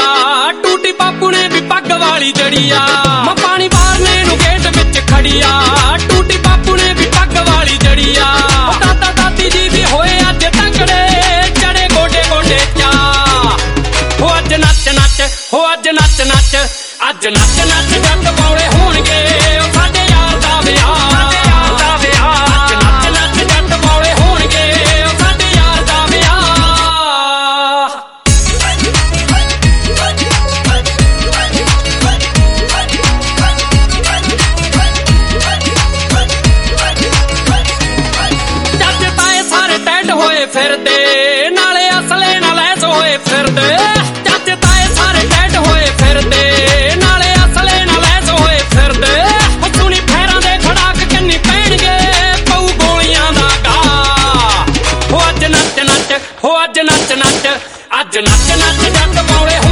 टूटी बापू ने भी पग वाली जड़ी आ। मैं पानी मारने नू गेट विच खड़ी आ, टूटी बापू ने भी पग वाली जड़ी आ। दादा दादी जी भी होए अज तंगड़े, चढ़े गोडे गोडे चा। हो अज नच नच, हो अज नच नच, अज नच नच जट बौले होणगे साडे यार दा विआह। फिरदे नाले असले नाल लैस होए फिरदे, चाचे ताए सारे टैट होए फिरदे, नाले असले नाल लैस होए फिरदे। सुनी फैरां दे खड़ाक कन्नी पैणगे पऊ गोलियां दा गा। हो अज नच नच, हो अज नच नच, अज नच नच जट बौले